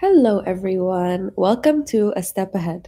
Hello, everyone. Welcome to A Step Ahead.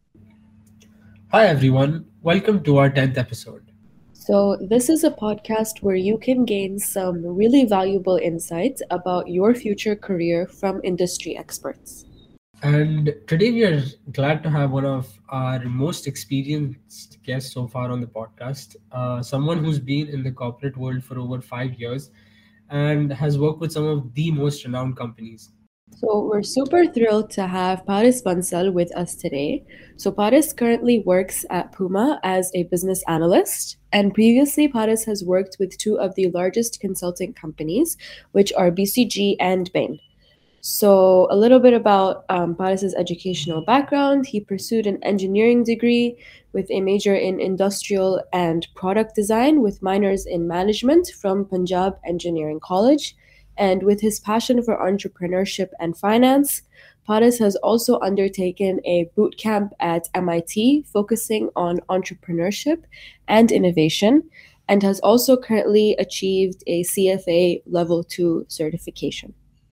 Hi everyone, welcome to our 10th episode. So, this is a podcast where you can gain some really valuable insights about your future career from industry experts. And today we are glad to have one of our most experienced guests so far on the podcast, someone who's been in the corporate world for over 5 years and has worked with some of the most renowned companies. So, we're super thrilled to have Paris Bansal with us today. So, Paris currently works at Puma as a business analyst. And previously, Paris has worked with two of the largest consulting companies, which are BCG and Bain. So, a little bit about Paris's educational background. He pursued an engineering degree with a major in industrial and product design, with minors in management from Punjab Engineering College. And with his passion for entrepreneurship and finance, Paris has also undertaken a boot camp at MIT focusing on entrepreneurship and innovation, and has also currently achieved a CFA Level 2 certification.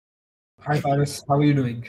Hi Faris, how are you doing?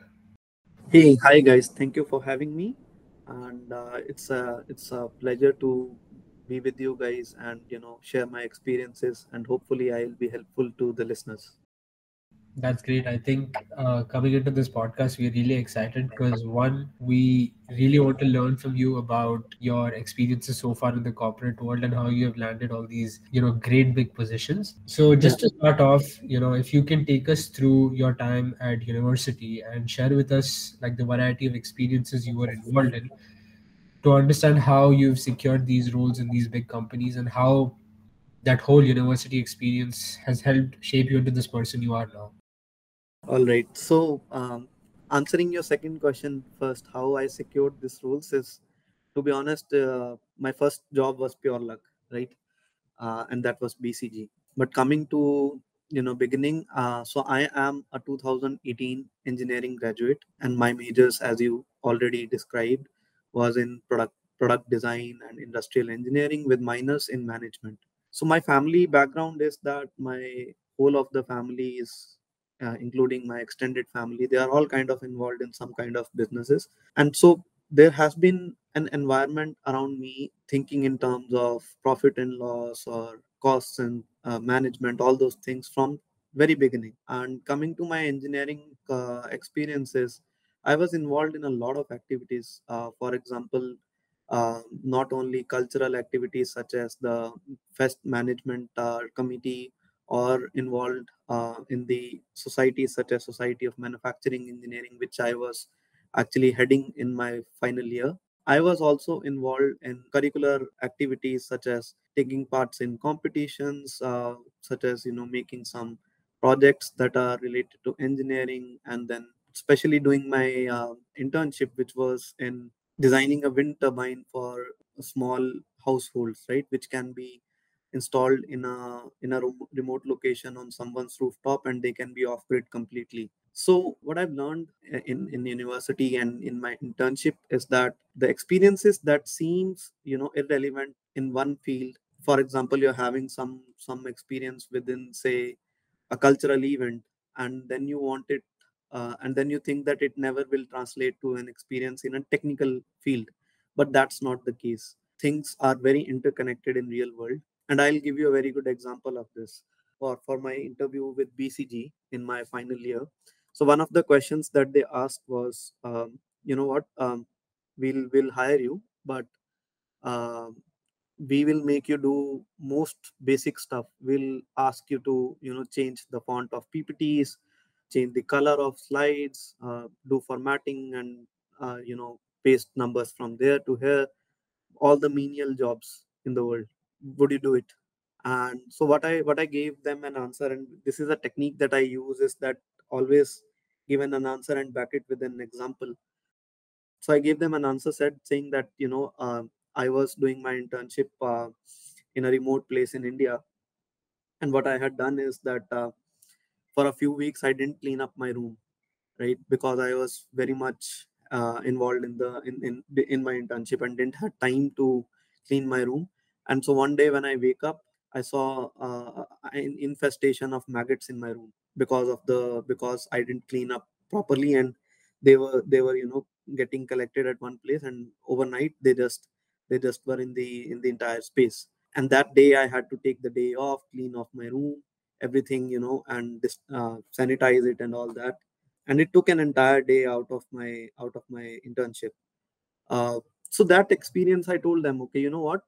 Hey, hi guys. Thank you for having me, and it's a pleasure to be with you guys and share my experiences, and hopefully I'll be helpful to the listeners. That's great. I think coming into this podcast, we're really excited because one, we really want to learn from you about your experiences so far in the corporate world and how you have landed all these, great big positions. So Yeah. just to start off, if you can take us through your time at university and share with us like the variety of experiences you were involved in to understand how you've secured these roles in these big companies and how that whole university experience has helped shape you into this person you are now. All right. So, answering your second question first, how I secured these roles is, to be honest, my first job was pure luck, right? And that was BCG. But coming to beginning, so I am a 2018 engineering graduate, and my majors, as you already described, was in product design and industrial engineering with minors in management. So my family background is that my whole of the family is, including my extended family, they are all kind of involved in some kind of businesses, and so there has been an environment around me thinking in terms of profit and loss or costs and management, all those things from very beginning. And coming to my engineering experiences, I was involved in a lot of activities. For example, not only cultural activities such as the fest management committee, or involved in the societies such as Society of Manufacturing Engineering, which I was actually heading in my final year. I was also involved in curricular activities such as taking parts in competitions, such as making some projects that are related to engineering, and then especially doing my internship, which was in designing a wind turbine for small households, right, which can be installed in a remote location on someone's rooftop, and they can be off grid completely. So what I've learned in university and in my internship is that the experiences that seems irrelevant in one field, for example, you're having some experience within, say, a cultural event, and then you want it, and then you think that it never will translate to an experience in a technical field, but that's not the case. Things are very interconnected in real world, and I'll give you a very good example of this. For my interview with BCG in my final year, so one of the questions that they asked was, you know what, we'll hire you, but um we will make you do most basic stuff. We'll ask you to change the font of PPTs, change the color of slides, do formatting, and paste numbers from there to here, all the menial jobs in the world. Would you do it? And so what I gave them an answer, and this is a technique that I use, is that always given an answer and back it with an example. So I gave them an answer said saying that I was doing my internship in a remote place in India, and what I had done is that for a few weeks I didn't clean up my room, right, because I was very much involved in my internship and didn't have time to clean my room. And so one day when I wake up, I saw an infestation of maggots in my room because I didn't clean up properly, and they were getting collected at one place, and overnight they just were in the entire space. And that day I had to take the day off, clean off my room, everything, and sanitize it and all that. And it took an entire day out of my internship. uh, so that experience, I told them, okay, you know what,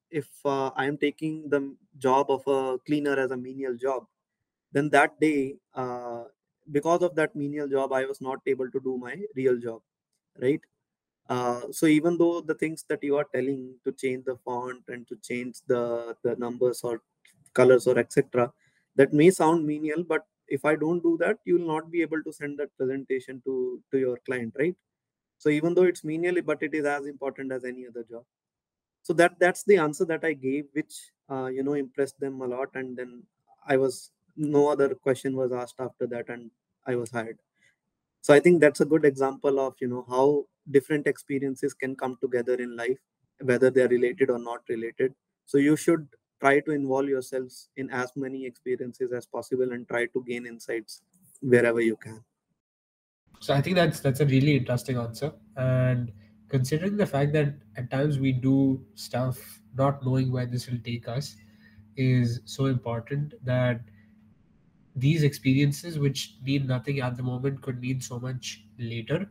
if I am taking the job of a cleaner as a menial job, then that day, because of that menial job, I was not able to do my real job, right? So even though the things that you are telling to change the font and to change the numbers or colors or etc., that may sound menial, but if I don't do that, you will not be able to send that presentation to your client, right? So even though it's menial, but it is as important as any other job. So that's the answer that I gave, which impressed them a lot. And then I was no other question was asked after that, and I was hired. So I think that's a good example of how different experiences can come together in life, whether they're related or not related. So you should try to involve yourselves in as many experiences as possible and try to gain insights wherever you can. So I think that's a really interesting answer. And considering the fact that at times we do stuff not knowing where this will take us is so important, that these experiences which mean nothing at the moment could mean so much later.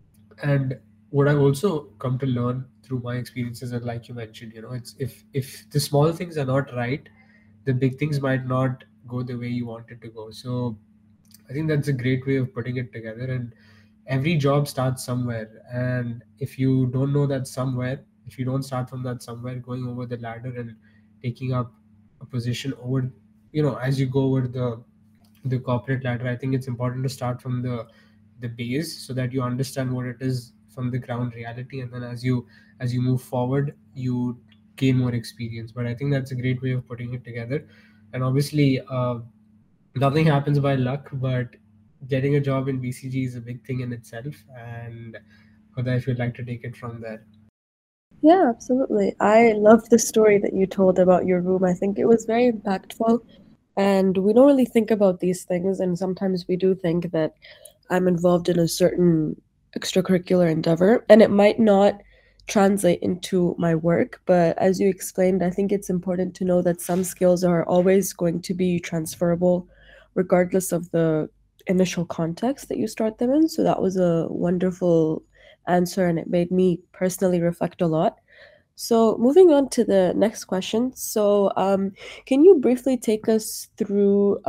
And what I've also come to learn through my experiences, and like you mentioned, it's if the small things are not right, the big things might not go the way you want it to go. So I think that's a great way of putting it together. And every job starts somewhere. And if you don't know that somewhere, if you don't start from that somewhere, going over the ladder and taking up a position over, as you go over the corporate ladder, I think it's important to start from the base so that you understand what it is from the ground reality. And then as you move forward, you gain more experience. But I think that's a great way of putting it together. And obviously, nothing happens by luck, but getting a job in BCG is a big thing in itself. And Huda, if you'd like to take it from there. Yeah, absolutely. I love the story that you told about your room. I think it was very impactful. And we don't really think about these things. And sometimes we do think that I'm involved in a certain extracurricular endeavor, and it might not translate into my work. But as you explained, I think it's important to know that some skills are always going to be transferable, regardless of the initial context that you start them in. So that was a wonderful answer, and it made me personally reflect a lot. So, moving on to the next question. So, can you briefly take us through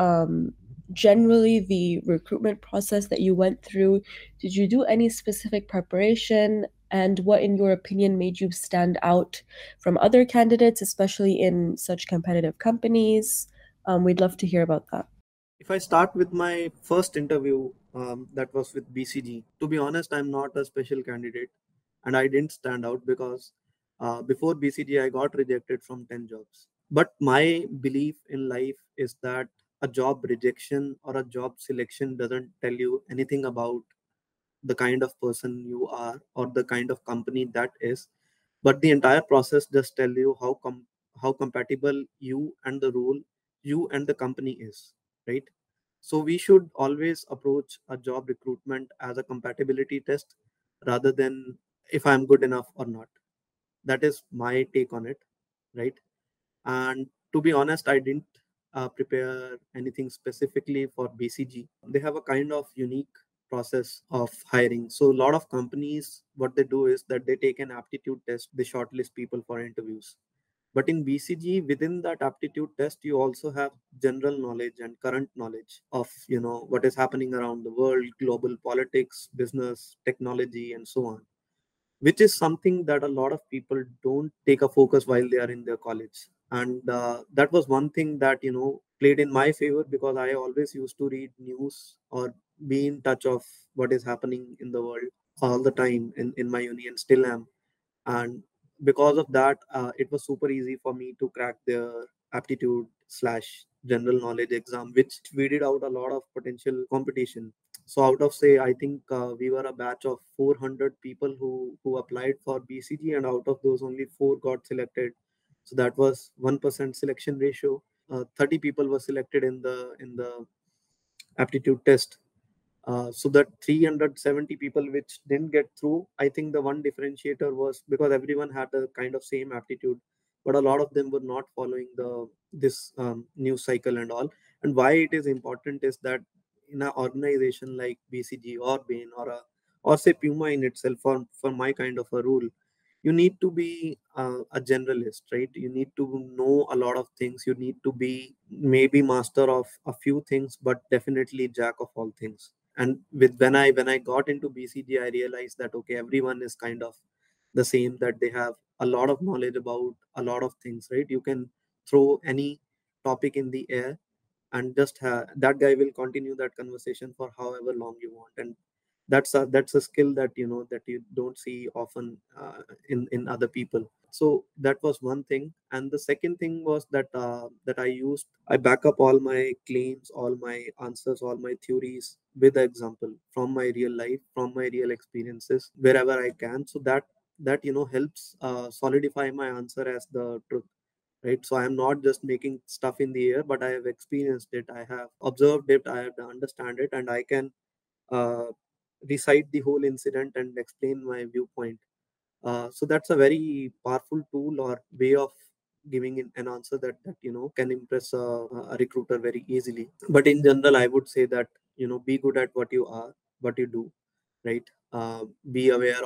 generally the recruitment process that you went through? Did you do any specific preparation? And what, in your opinion, made you stand out from other candidates, especially in such competitive companies? We'd love to hear about that. If I start with my first interview, that was with BCG, to be honest, I'm not a special candidate, and I didn't stand out because before BCG, I got rejected from 10 jobs. But my belief in life is that a job rejection or a job selection doesn't tell you anything about the kind of person you are or the kind of company that is, but the entire process just tell you how compatible you and the role, you and the company is, right? So we should always approach a job recruitment as a compatibility test rather than if I'm good enough or not. That is my take on it, right? And to be honest, I didn't prepare anything specifically for BCG. They have a kind of unique process of hiring. So a lot of companies, what they do is that they take an aptitude test, they shortlist people for interviews. But in BCG, within that aptitude test, you also have general knowledge and current knowledge of what is happening around the world, global politics, business, technology, and so on, which is something that a lot of people don't take a focus while they are in their college. And that was one thing that played in my favor, because I always used to read news or be in touch of what is happening in the world all the time in my uni, and still am. And because of that, it was super easy for me to crack their aptitude slash general knowledge exam, which weeded out a lot of potential competition. So out of, say, I think we were a batch of 400 people who applied for BCG, and out of those only 4 got selected. So that was 1% selection ratio. 30 people were selected in the aptitude test. So that 370 people which didn't get through, I think the one differentiator was because everyone had the kind of same aptitude, but a lot of them were not following the this news cycle and all. And why it is important is that in an organization like BCG or Bain or say Puma in itself, for my kind of a rule, you need to be a generalist, right? You need to know a lot of things. You need to be maybe master of a few things, but definitely jack of all things. And with when I got into BCG, I realized that okay, everyone is kind of the same, that they have a lot of knowledge about a lot of things, right? You can throw any topic in the air and just that guy will continue that conversation for however long you want. And that's a skill that that you don't see often in other people. So that was one thing. And the second thing was that I back up all my claims, all my answers, all my theories with an example from my real life, from my real experiences wherever I can, so that helps solidify my answer as the truth, right? So I am not just making stuff in the air, but I have experienced it, I have observed it, I have understand it, and I can uh, recite the whole incident and explain my viewpoint. So that's a very powerful tool or way of giving an answer that can impress a recruiter very easily. But in general, I would say that be good at what you are, what you do, right? Be aware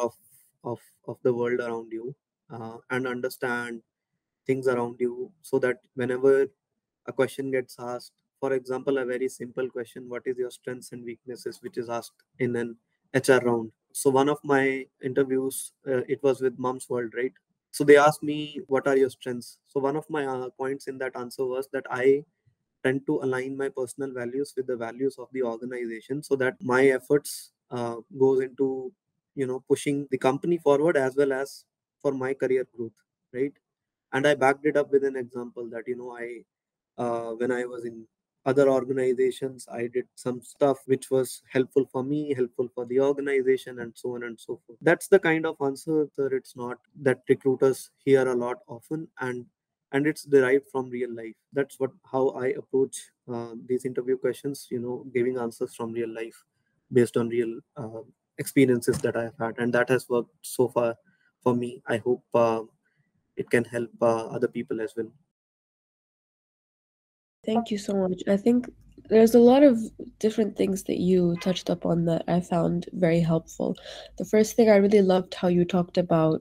of the world around you, and understand things around you, so that whenever a question gets asked, for example, a very simple question, what is your strengths and weaknesses, which is asked in an HR round. So one of my interviews, it was with Mom's World, right? So they asked me, what are your strengths? So one of my points in that answer was that I tend to align my personal values with the values of the organization, so that my efforts goes into pushing the company forward as well as for my career growth, right? And I backed it up with an example that I when I was in other organizations, I did some stuff which was helpful for me, helpful for the organization, and so on and so forth. That's the kind of answer that it's not that recruiters hear a lot often, and it's derived from real life. That's what how I approach these interview questions, giving answers from real life based on real experiences that I have had, and that has worked so far for me. I hope it can help other people as well. Thank you so much. I think there's a lot of different things that you touched up on that I found very helpful. The first thing, I really loved how you talked about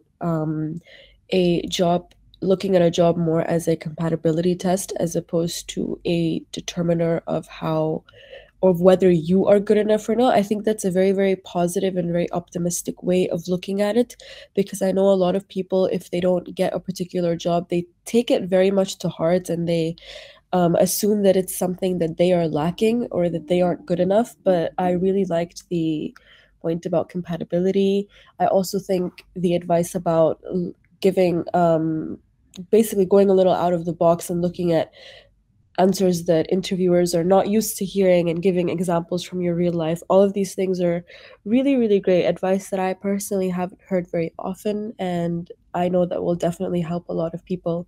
a job, looking at a job more as a compatibility test as opposed to a determiner of how or whether you are good enough or not. I think that's a very, very positive and very optimistic way of looking at it, because I know a lot of people, if they don't get a particular job, they take it very much to heart and they assume that it's something that they are lacking or that they aren't good enough. But I really liked the point about compatibility. I also think the advice about giving, basically going a little out of the box and looking at answers that interviewers are not used to hearing and giving examples from your real life. All of these things are really, really great advice that I personally haven't heard very often. And I know that will definitely help a lot of people.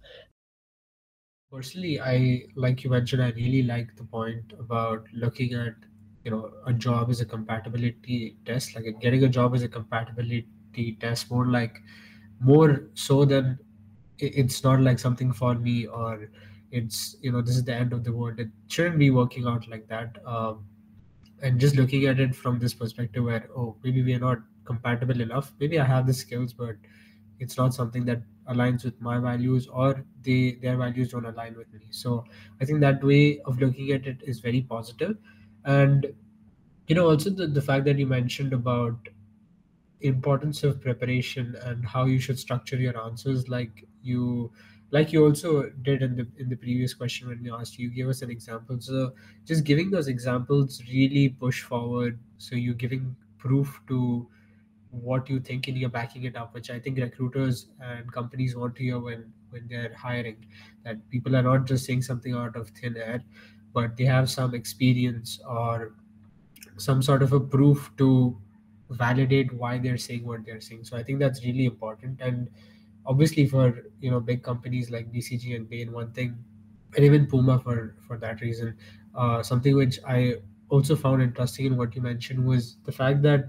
Personally, I like you mentioned, I really like the point about looking at a job as a compatibility test, like getting a job as a compatibility test, more so than it's not like something for me, or it's this is the end of the world. It shouldn't be working out like that. And just looking at it from this perspective where, oh, maybe we are not compatible enough, maybe I have the skills, but it's not something that aligns with my values, or their values don't align with me. So I think that way of looking at it is very positive. And also the fact that you mentioned about importance of preparation and how you should structure your answers, like you also did in the previous question when we asked you, gave us an example. So just giving those examples really push forward, so you're giving proof to what you think and you're backing it up, which I think recruiters and companies want to hear when they're hiring, that people are not just saying something out of thin air, but they have some experience or some sort of a proof to validate why they're saying what they're saying. So I think that's really important. And obviously for big companies like BCG and Bain, one thing, and even Puma for that reason, something which I also found interesting in what you mentioned was the fact that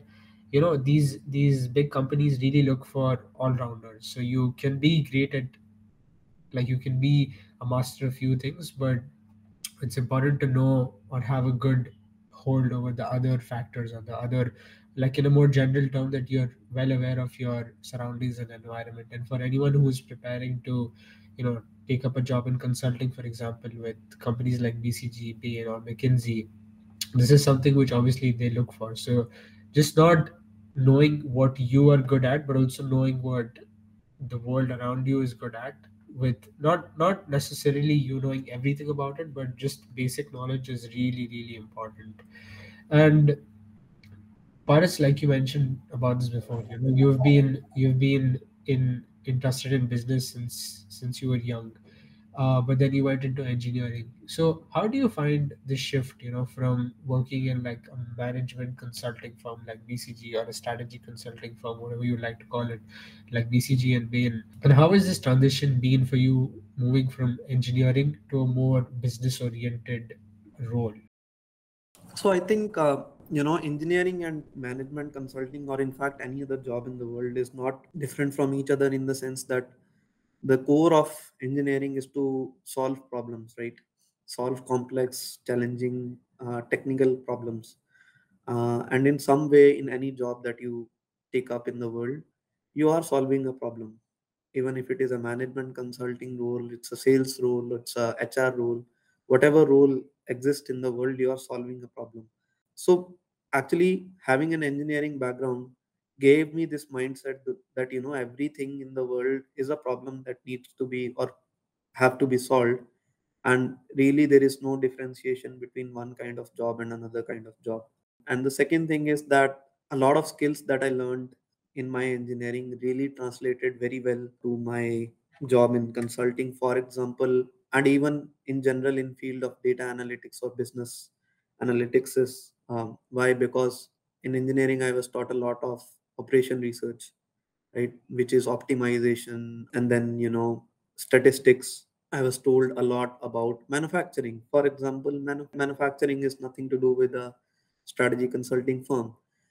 these big companies really look for all rounders. So you can be great at, like, you can be a master of few things, but it's important to know or have a good hold over the other factors or the other, like, in a more general term, that you're well aware of your surroundings and environment. And for anyone who's preparing to take up a job in consulting, for example, with companies like BCG, Bain, or McKinsey, this is something which obviously they look for. So just not knowing what you are good at, but also knowing what the world around you is good at, with not necessarily you knowing everything about it, but just basic knowledge is really really important. And Paris, like you mentioned about this before, you've been in interested in business since you were young, but then you went into engineering. So how do you find the shift, from working in like a management consulting firm like BCG, or a strategy consulting firm, whatever you like to call it, like BCG and Bain? And how has this transition been for you, moving from engineering to a more business oriented role? So I think engineering and management consulting, or in fact any other job in the world, is not different from each other in the sense that the core of engineering is to solve problems, right? Solve complex, challenging, technical problems. And in some way, in any job that you take up in the world, you are solving a problem. Even if it is a management consulting role, it's a sales role, it's a HR role, whatever role exists in the world, you are solving a problem. So actually, having an engineering background gave me this mindset that everything in the world is a problem that needs to be or have to be solved, and really there is no differentiation between one kind of job and another kind of job. And the second thing is that a lot of skills that I learned in my engineering really translated very well to my job in consulting, for example, and even in general in field of data analytics or business analytics. Is why? Because in engineering I was taught a lot of operation research, right, which is optimization, and then statistics. I was told a lot about manufacturing. For example, manufacturing is nothing to do with a strategy consulting firm.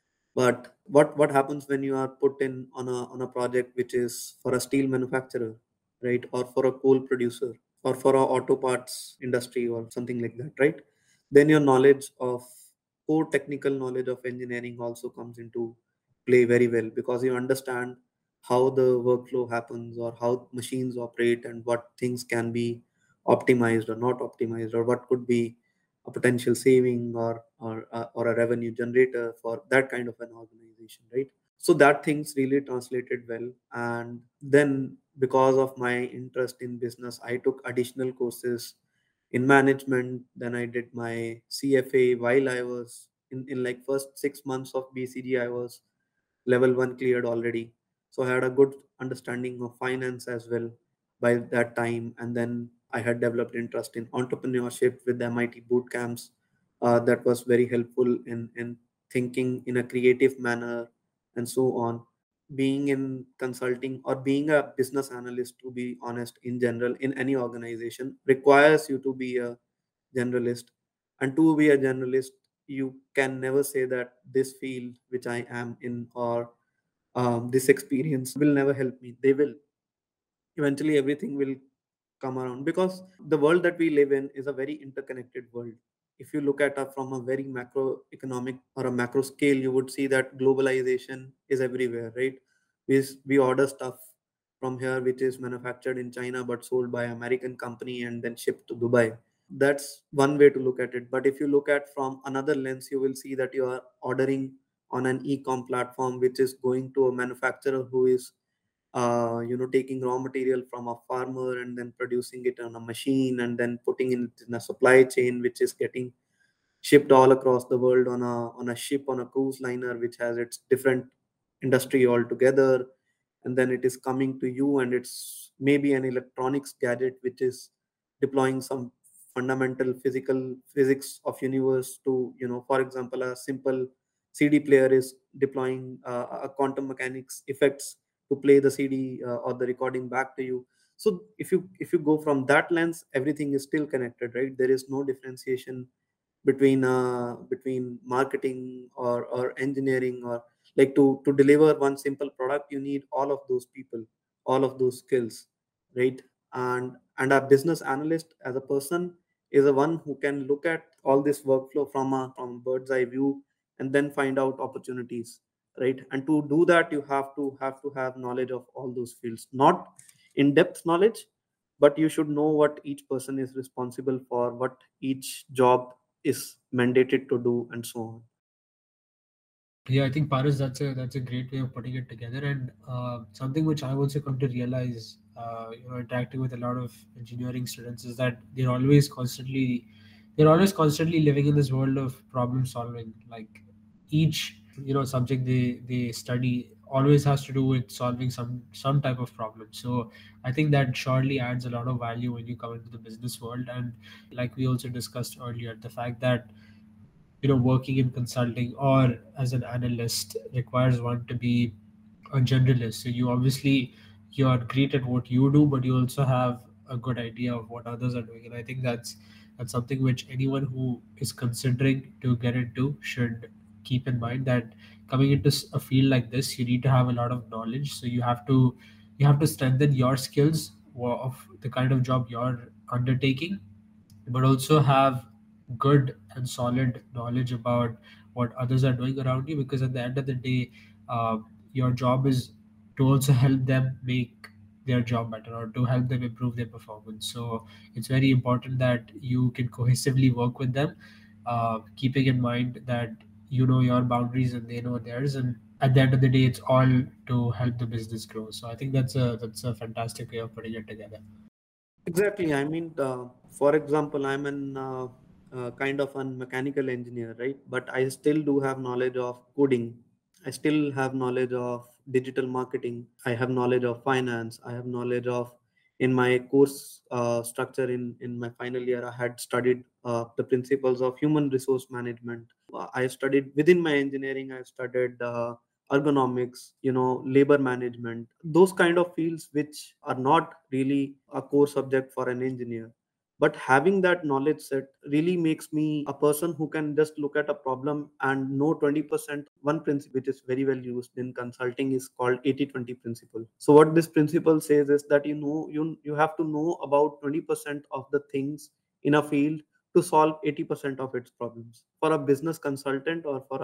But what happens when you are put in on a project which is for a steel manufacturer, right, or for a coal producer, or for a auto parts industry or something like that, right? Then your knowledge of core technical knowledge of engineering also comes into play very well, because you understand how the workflow happens, or how machines operate, and what things can be optimized or not optimized, or what could be a potential saving, or a revenue generator for that kind of an organization, right? So that things really translated well. And then, because of my interest in business, I took additional courses in management. Then I did my CFA while I was in like first 6 months of BCG. I was level 1 cleared already, so I had a good understanding of finance as well by that time. And then I had developed interest in entrepreneurship with MIT boot camps. That was very helpful in thinking in a creative manner, and so on. Being in consulting or being a business analyst, to be honest, in general in any organization, requires you to be a generalist. And to be a generalist, you can never say that this field which I am in, or this experience will never help me. They will. Eventually everything will come around, because the world that we live in is a very interconnected world. If you look at it from a very macroeconomic or a macro scale, you would see that globalization is everywhere, right? We order stuff from here which is manufactured in China but sold by American company and then shipped to Dubai. That's one way to look at it. But if you look at from another lens, you will see that you are ordering on an e-com platform which is going to a manufacturer who is taking raw material from a farmer and then producing it on a machine and then putting it in a supply chain which is getting shipped all across the world on a ship, on a cruise liner which has its different industry altogether. And then it is coming to you, and it's maybe an electronics gadget which is deploying some fundamental physical physics of universe to, for example, a simple CD player is deploying a quantum mechanics effects to play the CD or the recording back to you. So if you go from that lens, everything is still connected, right? There is no differentiation between marketing or engineering, or like to deliver one simple product, you need all of those people, all of those skills, right? And a business analyst as a person is the one who can look at all this workflow from a bird's eye view, and then find out opportunities, right? And to do that, you have knowledge of all those fields, not in depth knowledge, but you should know what each person is responsible for, what each job is mandated to do, and so on. Yeah, I think Paris, that's a great way of putting it together, and something which I've also come to realize, interacting with a lot of engineering students, is that they're always constantly living in this world of problem solving. Like each subject they study always has to do with solving some type of problem. So I think that surely adds a lot of value when you come into the business world. And like we also discussed earlier, the fact that working in consulting or as an analyst requires one to be a generalist. So you're great at what you do, but you also have a good idea of what others are doing. And I think that's something which anyone who is considering to get into should keep in mind, that coming into a field like this, you need to have a lot of knowledge. So you have to strengthen your skills of the kind of job you're undertaking, but also have good and solid knowledge about what others are doing around you, because at the end of the day, uh, your job is to also help them make their job better or to help them improve their performance. So it's very important that you can cohesively work with them, keeping in mind that you know your boundaries and they know theirs, and at the end of the day, it's all to help the business grow. So I think that's a fantastic way of putting it together. Exactly. I mean, for example, I'm an kind of a mechanical engineer, right? But I still do have knowledge of coding. I still have knowledge of digital marketing. I have knowledge of finance. I have knowledge of, in my course structure in my final year, I had studied the principles of human resource management. I studied within my engineering. I studied ergonomics, labor management, those kind of fields which are not really a core subject for an engineer. But having that knowledge set really makes me a person who can just look at a problem and know 20%. One principle which is very well used in consulting is called 80-20 principle. So what this principle says is that you have to know about 20% of the things in a field to solve 80% of its problems. For a business consultant or for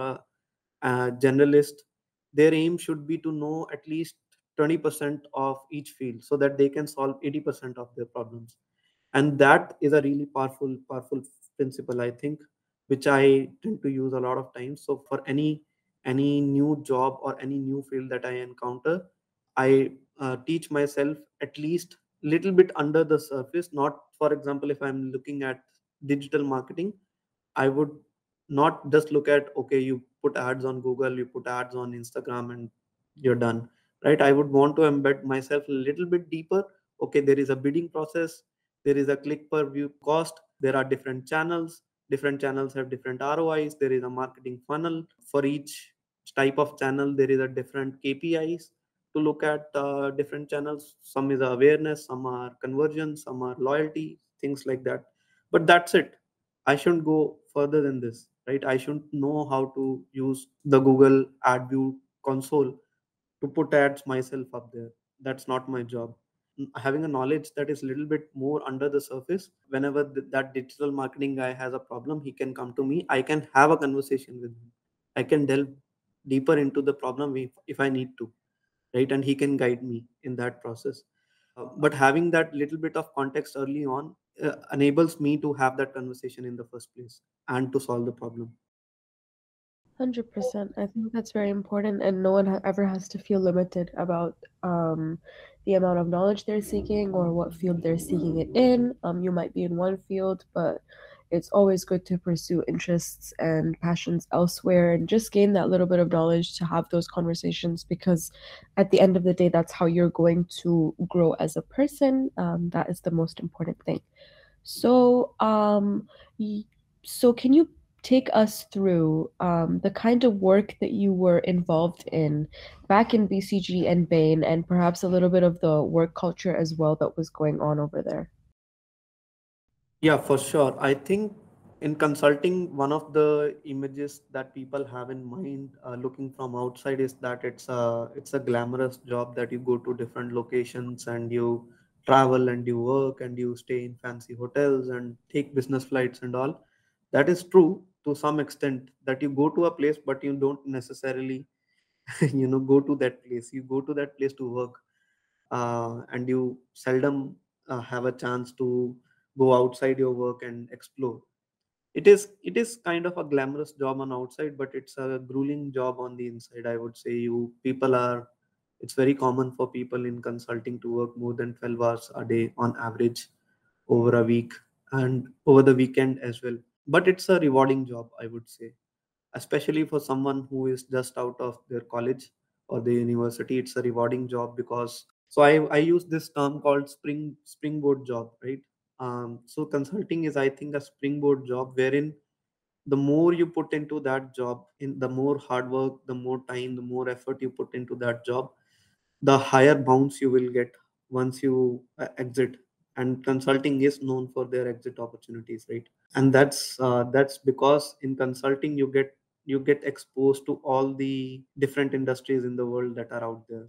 a generalist, their aim should be to know at least 20% of each field so that they can solve 80% of their problems. And that is a really powerful principle, I think, which I tend to use a lot of times. So for any new job or any new field that I encounter, I teach myself at least little bit under the surface. Not, for example, if I'm looking at digital marketing, I would not just look at, okay, you put ads on Google, you put ads on Instagram, and you're done, right? I would want to embed myself a little bit deeper. Okay, there is a bidding process, there is a click per view cost, there are different channels. Different channels have different ROIs. There is a marketing funnel for each type of channel. There is a different KPIs to look at different channels. Some is awareness, some are conversion, some are loyalty, things like that. But that's it. I shouldn't go further than this, right? I shouldn't know how to use the Google Ad View console to put ads myself up there. That's not my job. Having a knowledge that is a little bit more under the surface, whenever that digital marketing guy has a problem, he can come to me. I can have a conversation with him. I can delve deeper into the problem if I need to, right? And he can guide me in that process. But having that little bit of context early on enables me to have that conversation in the first place and to solve the problem. 100%. I think that's very important, and no one ever has to feel limited about the amount of knowledge they're seeking or what field they're seeking it in. You might be in one field, but it's always good to pursue interests and passions elsewhere and just gain that little bit of knowledge to have those conversations, because at the end of the day, that's how you're going to grow as a person. That is the most important thing. So, so can you take us through the kind of work that you were involved in back in BCG and Bain, and perhaps a little bit of the work culture as well that was going on over there? Yeah, for sure. I think In consulting, one of the images that people have in mind looking from outside is that it's a glamorous job, that you go to different locations and you travel and you work and you stay in fancy hotels and take business flights and all. That is true to some extent, that you go to a place but you don't necessarily go to that place. You go to that place to work, and you seldom have a chance to go outside your work and explore. It is kind of a glamorous job on outside, but it's a grueling job on the inside, I would say. You people are It's very common for people in consulting to work more than 12 hours a day on average over a week and over the weekend as well. But it's a rewarding job, I would say, especially for someone who is just out of their college or the university. It's a rewarding job because, so I use this term called springboard job, right? So consulting is, I think, a springboard job wherein the more you put into that job, in the more hard work, the more time, the more effort you put into that job, the higher bounce you will get once you exit. And consulting is known for their exit opportunities, right? And that's because in consulting you get exposed to all the different industries in the world that are out there.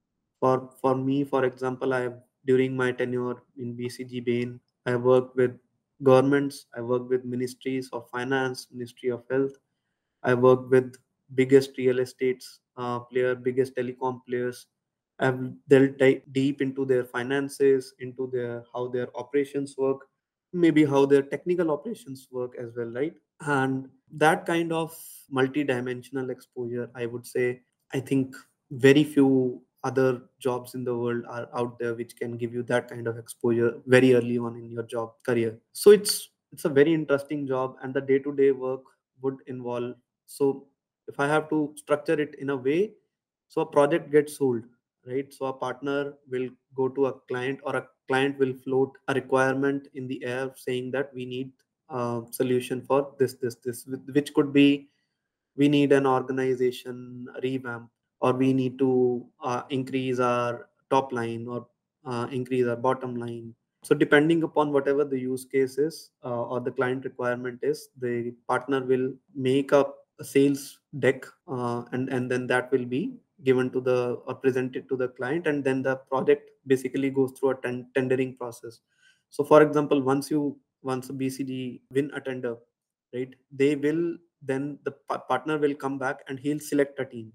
For me, for example, I have, during my tenure in BCG Bain, I worked with governments, I worked with ministries of finance, Ministry of Health. I worked with biggest real estates player, biggest telecom players. I've delved deep into their finances, into their how their operations work, maybe how their technical operations work as well, right? And that kind of multi-dimensional exposure, I would say, I think very few other jobs in the world are out there which can give you that kind of exposure very early on in your job career. So it's a very interesting job, and the day-to-day work would involve. So if I have to structure it in a way, so a project gets sold, right? So a partner will go to a client, or a client will float a requirement in the air saying that we need a solution for this, which could be, we need an organization revamp, or we need to increase our top line, or increase our bottom line. So depending upon whatever the use case is, or the client requirement is, the partner will make up a sales deck, and then that will be given to the or presented to the client, and then the project basically goes through a tendering process. So for example, once a BCG win a tender, right, they will, then the partner will come back and he'll select a team.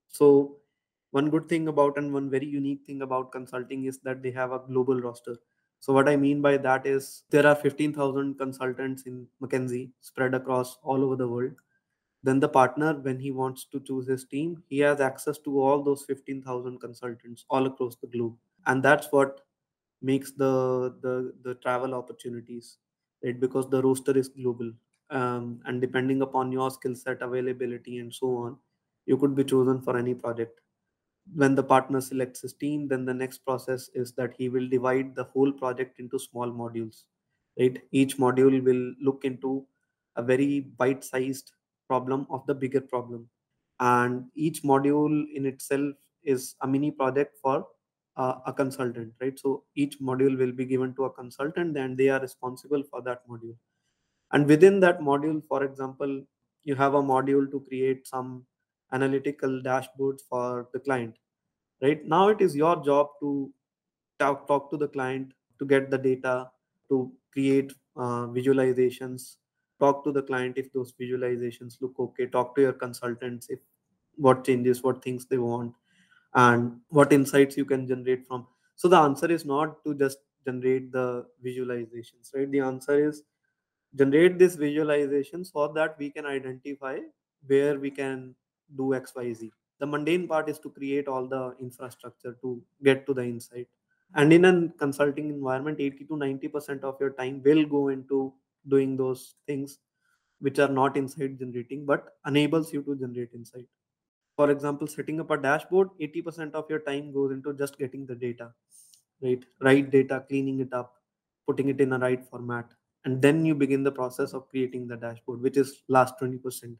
So one good thing about, and one very unique thing about consulting, is that they have a global roster. So what I mean by that is there are 15,000 consultants in McKinsey spread across all over the world. Then the partner, when he wants to choose his team, he has access to all those 15,000 consultants all across the globe. And that's what makes the travel opportunities, right? Because the roster is global, and depending upon your skill set, availability, and so on, you could be chosen for any project. When the partner selects his team, then the next process is that he will divide the whole project into small modules, right? Each module will look into a very bite-sized problem of the bigger problem, and each module in itself is a mini project for a consultant, right? So each module will be given to a consultant, and they are responsible for that module. And within that module, for example, you have a module to create some analytical dashboards for the client. Right now it is your job to talk to the client, to get the data, to create visualizations, talk to the client if those visualizations look okay, talk to your consultants if what changes, what things they want, and what insights you can generate from. So the answer is not to just generate the visualizations, right? The answer is generate this visualization so that we can identify where we can do XYZ. The mundane part is to create all the infrastructure to get to the insight. And in a consulting environment, 80 to 90% of your time will go into doing those things which are not insight generating but enables you to generate insight. For example, setting up a dashboard, 80% of your time goes into just getting the data, right? Right data, cleaning it up, putting it in a right format. And then you begin the process of creating the dashboard, which is last 20%.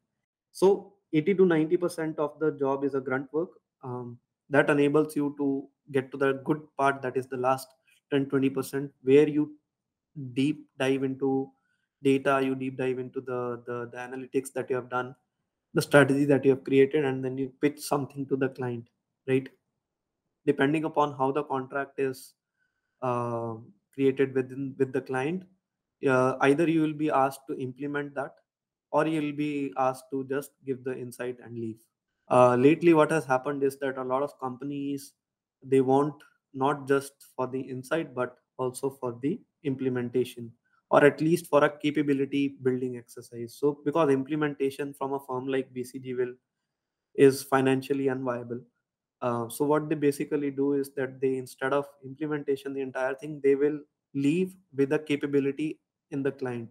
So 80 to 90% of the job is a grunt work, that enables you to get to the good part, that is the last 10 20%, where you deep dive into data, you deep dive into the analytics that you have done, the strategy that you have created, and then you pitch something to the client, right? Depending upon how the contract is uh, created with the client, either you will be asked to implement that, or you'll be asked to just give the insight and leave. Lately what has happened is that a lot of companies, they want not just for the insight but also for the implementation, or at least for a capability building exercise. So because implementation from a firm like BCG will is financially unviable, so what they basically do is that they, instead of implementation the entire thing, they will leave with a capability in the client.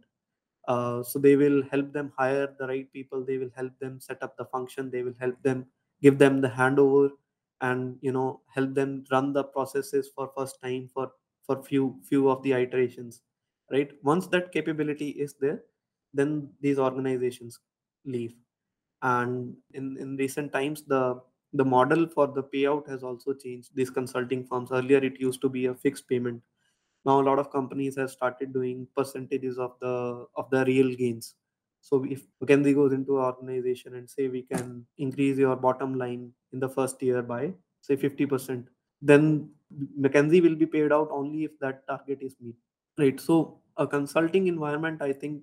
So they will help them hire the right people, they will help them set up the function, they will help them give them the handover, and help them run the processes for first time for few of the iterations, right? Once that capability is there, then these organizations leave. And in recent times, the model for the payout has also changed. These consulting firms, earlier it used to be a fixed payment. Now a lot of companies have started doing percentages of the real gains. So if McKinsey goes into an organization and say we can increase your bottom line in the first year by say 50%, then McKinsey will be paid out only if that target is met, right? So a consulting environment, I think,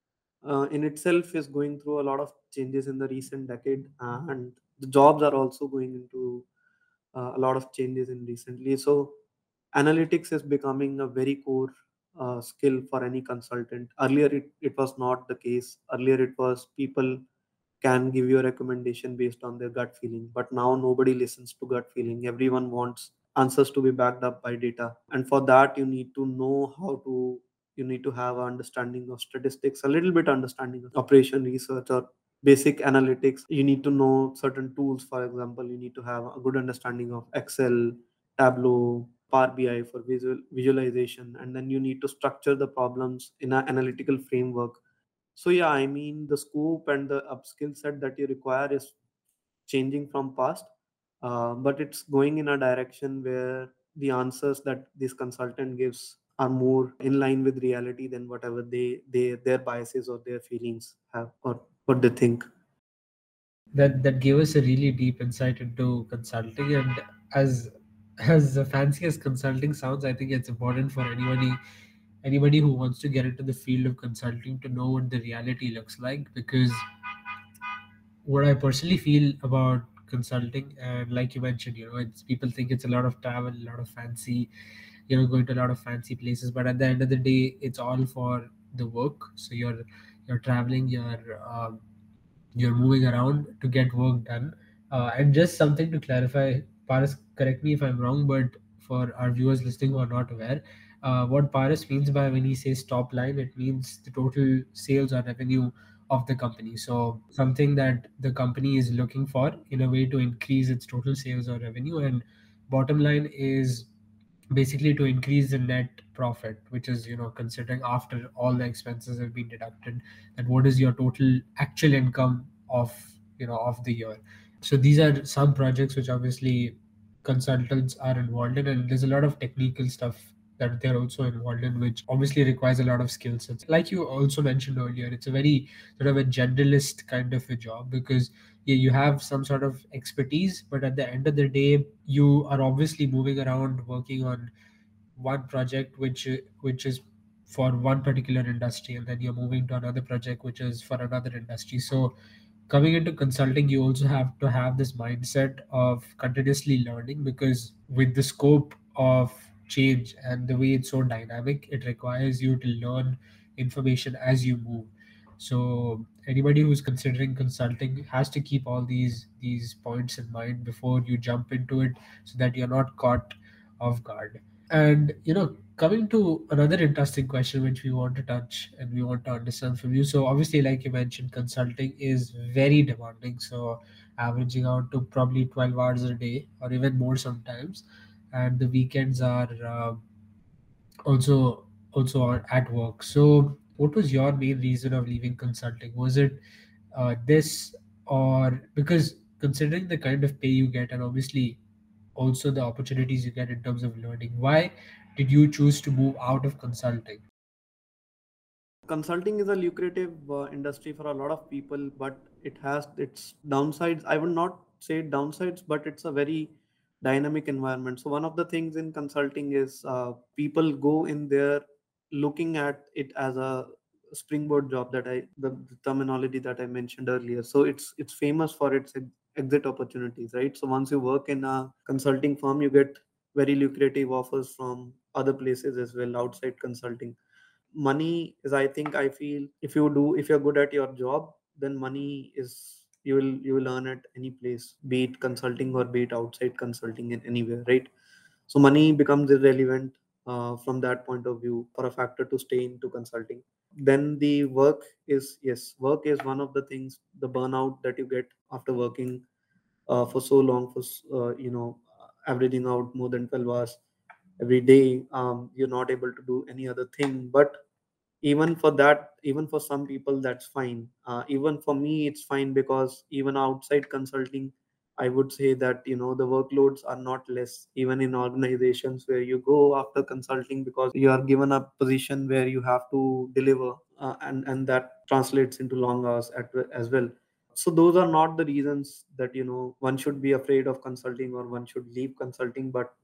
in itself is going through a lot of changes in the recent decade, and the jobs are also going into a lot of changes in recently. So analytics is becoming a very core skill for any consultant. Earlier it was not the case. Earlier it was people can give you a recommendation based on their gut feeling, but now nobody listens to gut feeling. Everyone wants answers to be backed up by data, and for that you need to know how to, you need to have an understanding of statistics, a little bit understanding of operation research or basic analytics. You need to know certain tools. For example, you need to have a good understanding of Excel, Tableau, Power BI for visualization, and then you need to structure the problems in an analytical framework. So yeah, I mean, the scope and the upskill set that you require is changing from past, but it's going in a direction where the answers that this consultant gives are more in line with reality than whatever their biases or their feelings have, or what they think. That gave us a really deep insight into consulting. And as fancy as consulting sounds, I think it's important for anybody who wants to get into the field of consulting to know what the reality looks like. Because what I personally feel about consulting, and like you mentioned, it's, people think it's a lot of travel, a lot of fancy, going to a lot of fancy places, but at the end of the day, it's all for the work. So you're traveling, you're moving around to get work done. And just something to clarify, Paris, correct me if I'm wrong, but for our viewers listening who are not aware, what Paris means by when he says top line, it means the total sales or revenue of the company. So something that the company is looking for in a way to increase its total sales or revenue. And bottom line is basically to increase the net profit, which is, considering after all the expenses have been deducted, that what is your total actual income of, of the year. So these are some projects which obviously consultants are involved in, and there's a lot of technical stuff that they're also involved in, which obviously requires a lot of skill sets. Like you also mentioned earlier, it's a very sort of a generalist kind of a job, because yeah, you have some sort of expertise, but at the end of the day, you are obviously moving around working on one project which is for one particular industry, and then you're moving to another project which is for another industry. So coming into consulting, you also have to have this mindset of continuously learning, because with the scope of change and the way it's so dynamic, it requires you to learn information as you move. So anybody who's considering consulting has to keep all these points in mind before you jump into it, so that you're not caught off guard. And coming to another interesting question which we want to touch and we want to understand from you. So obviously, like you mentioned, consulting is very demanding. So averaging out to probably 12 hours a day or even more sometimes. And the weekends are also are at work. So what was your main reason of leaving consulting? Was it this, or because considering the kind of pay you get, and obviously also the opportunities you get in terms of learning, why did you choose to move out of consulting? Consulting is a lucrative industry for a lot of people, but it has its downsides. I would not say downsides, but it's a very dynamic environment. So one of the things in consulting is people go in there looking at it as a springboard job, that the terminology that I mentioned earlier. So it's famous for its exit opportunities, right? So once you work in a consulting firm, you get very lucrative offers from other places as well outside consulting. Money is, I think, I feel, if you're good at your job, then money is, you will earn at any place, be it consulting or be it outside consulting, in anywhere, right? So money becomes irrelevant from that point of view for a factor to stay into consulting. Then the work is, yes, work is one of the things, the burnout that you get after working for so long, for averaging out more than 12 hours every day. You're not able to do any other thing. But even for that, even for some people, that's fine. Even for me, it's fine, because even outside consulting, I would say that, the workloads are not less, even in organizations where you go after consulting, because you are given a position where you have to deliver, and that translates into long hours as well. So those are not the reasons that, one should be afraid of consulting or one should leave consulting. But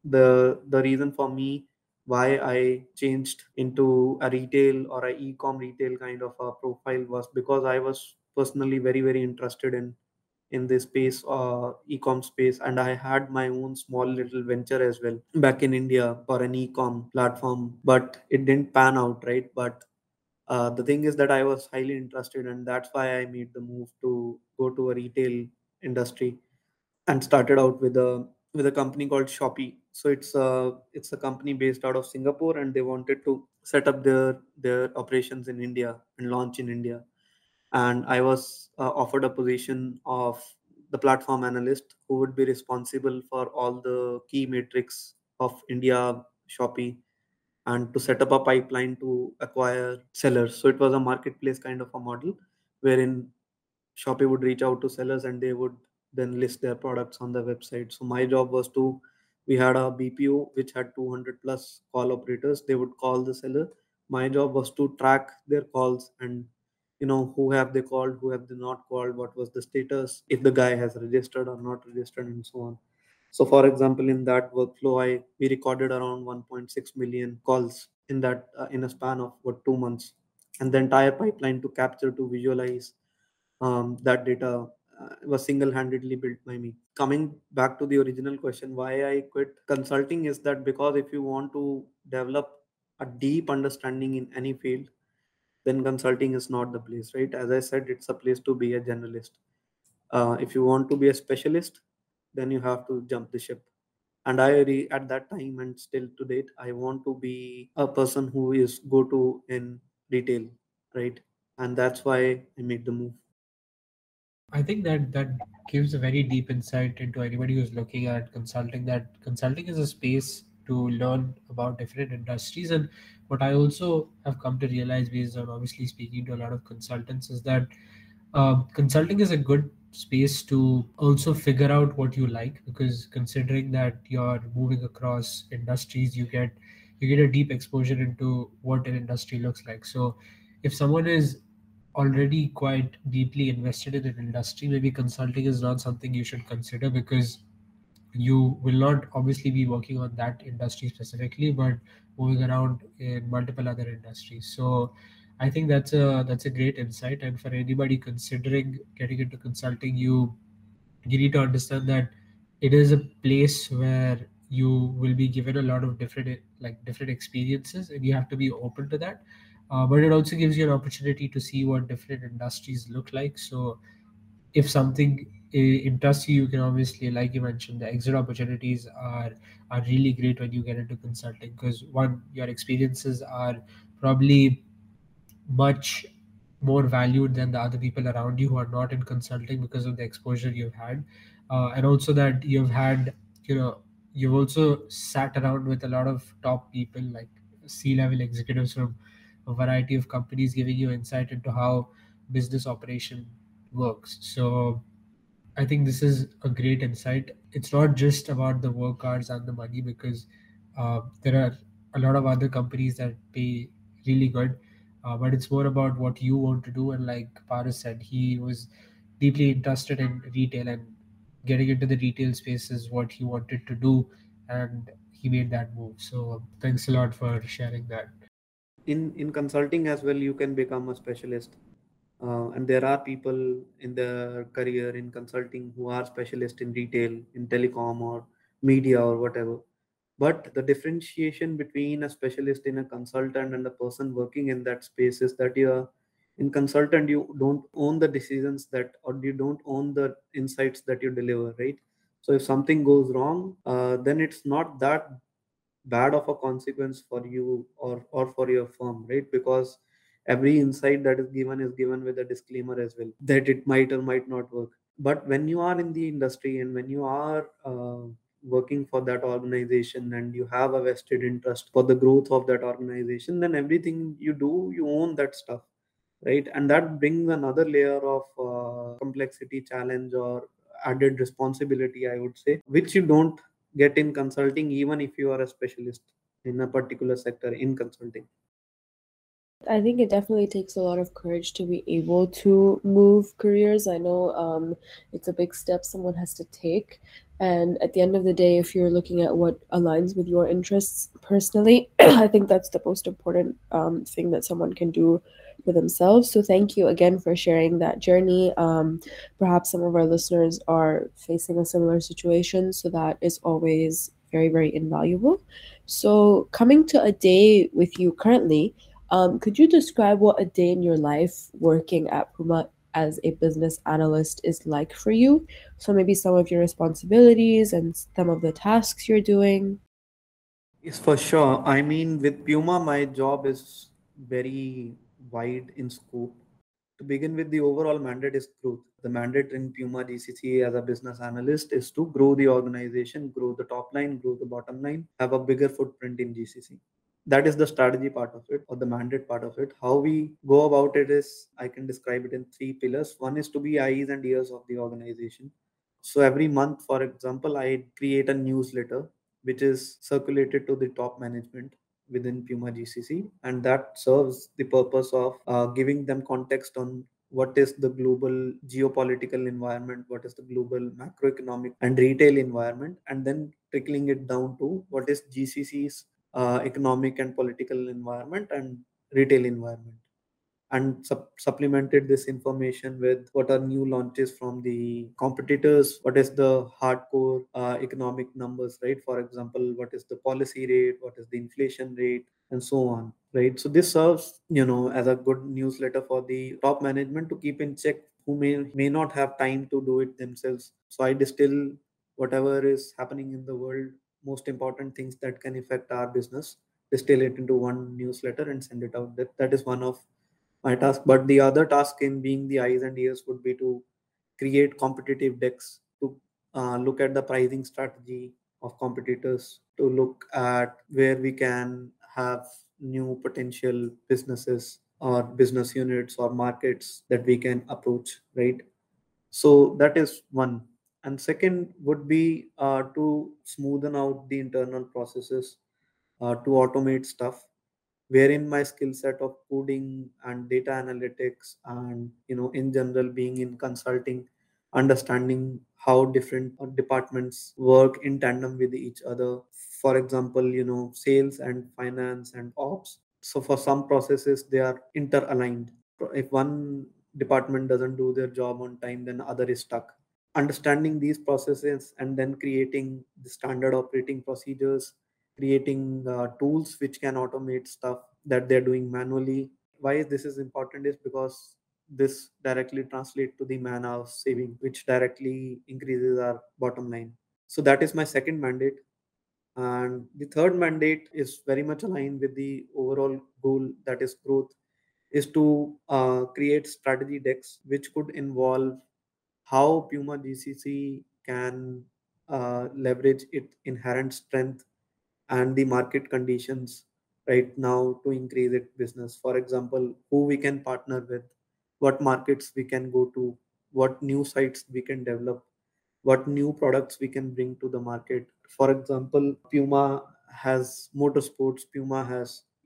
the reason for me why I changed into a retail or a e-com retail kind of a profile was because I was personally very, very interested in this space, e-com space, and I had my own small little venture as well back in India for an e-com platform, but it didn't pan out, right? But the thing is that I was highly interested, and that's why I made the move to go to a retail industry, and started out with a company called Shopee. So it's a company based out of Singapore, and they wanted to set up their operations in India and launch in India. And I was offered a position of the platform analyst, who would be responsible for all the key metrics of India Shopee, and to set up a pipeline to acquire sellers. So it was a marketplace kind of a model, wherein Shopee would reach out to sellers and they would then list their products on the website. So my job was to, we had a BPO which had 200 plus call operators. They would call the seller. My job was to track their calls, and who have they called, who have they not called, what was the status, if the guy has registered or not registered, and so on. So for example, in that workflow, I we recorded around 1.6 million calls in that in a span of what 2 months, and the entire pipeline to capture, to visualize that data was single-handedly built by me. Coming back to the original question, why I quit consulting is that because if you want to develop a deep understanding in any field, then consulting is not the place, right? As I said, it's a place to be a generalist. If you want to be a specialist, then you have to jump the ship. And at that time and still to date, I want to be a person who is go to in retail, right? And that's why I made the move. I think that gives a very deep insight into anybody who's looking at consulting. That consulting is a space to learn about different industries, and what I also have come to realize, based on obviously speaking to a lot of consultants, is that consulting is a good space to also figure out what you like, because considering that you're moving across industries, you get a deep exposure into what an industry looks like. So if someone is already quite deeply invested in an industry, maybe consulting is not something you should consider, because you will not obviously be working on that industry specifically, but moving around in multiple other industries. So I think that's a great insight. And for anybody considering getting into consulting, you need to understand that it is a place where you will be given a lot of different experiences, and you have to be open to that. But it also gives you an opportunity to see what different industries look like. So if something interests you, you can obviously, like you mentioned, the exit opportunities are really great when you get into consulting, because one, your experiences are probably much more valued than the other people around you who are not in consulting, because of the exposure you've had, and also that you've had, you've also sat around with a lot of top people, like C-level executives from a variety of companies, giving you insight into how business operation works. So I think this is a great insight. It's not just about the work hours and the money, because there are a lot of other companies that pay really good. but it's more about what you want to do. And like Paris said, he was deeply interested in retail, and getting into the retail space is what he wanted to do, and he made that move. So thanks a lot for sharing that. In consulting as well, you can become a specialist. And there are people in their career in consulting who are specialists in retail, in telecom, or media, or whatever. But the differentiation between a specialist in a consultant and a person working in that space is that you are in consultant, you don't own the decisions that, or you don't own the insights that you deliver, right? So if something goes wrong, then it's not that bad of a consequence for you, or for your firm, right? Because every insight that is given with a disclaimer as well, that it might or might not work. But when you are in the industry, and when you are working for that organization, and you have a vested interest for the growth of that organization, then everything you do, you own that stuff, right? And that brings another layer of complexity, challenge, or added responsibility, I would say, which you don't get in consulting, even if you are a specialist in a particular sector in consulting. I think it definitely takes a lot of courage to be able to move careers. I know it's a big step someone has to take. And at the end of the day, if you're looking at what aligns with your interests personally, I think that's the most important thing that someone can do for themselves. So thank you again for sharing that journey. Perhaps some of our listeners are facing a similar situation, so that is always very, very invaluable. So coming to a day with you currently, could you describe what a day in your life working at Puma as a business analyst is like for you? So maybe some of your responsibilities and some of the tasks you're doing. Yes, for sure. I mean, with Puma, my job is very wide in scope. To begin with, the overall mandate is growth. The mandate in Puma GCC as a business analyst is to grow the organization, grow the top line, grow the bottom line, have a bigger footprint in GCC. That is the strategy part of it, or the mandate part of it. How we go about it is, I can describe it in three pillars. One is to be eyes and ears of the organization. So every month, for example, I create a newsletter which is circulated to the top management within Puma GCC, and that serves the purpose of giving them context on what is the global geopolitical environment, what is the global macroeconomic and retail environment, and then trickling it down to what is GCC's economic and political environment and retail environment, and supplemented this information with what are new launches from the competitors, what is the hardcore economic numbers, right? For example, what is the policy rate, what is the inflation rate, and so on, right? So this serves, as a good newsletter for the top management to keep in check, who may not have time to do it themselves. So I distill whatever is happening in the world, most important things that can affect our business, distill it into one newsletter and send it out. That is one of my task. But the other task in being the eyes and ears would be to create competitive decks, to look at the pricing strategy of competitors, to look at where we can have new potential businesses or business units or markets that we can approach, right? So that is one. And second would be to smoothen out the internal processes, to automate stuff, wherein my skill set of coding and data analytics, and in general being in consulting, understanding how different departments work in tandem with each other. For example, sales and finance and ops, so for some processes they are interaligned. If one department doesn't do their job on time, then other is stuck. Understanding these processes and then creating the standard operating procedures, creating tools which can automate stuff that they're doing manually. Why this is important is because this directly translates to the man hours saving, which directly increases our bottom line. So that is my second mandate. And the third mandate is very much aligned with the overall goal, that is growth, is to create strategy decks which could involve how Puma GCC can leverage its inherent strength and the market conditions right now to increase its business. For example, who we can partner with, what markets we can go to, what new sites we can develop, what new products we can bring to the market. For example, Puma has motorsports, Puma has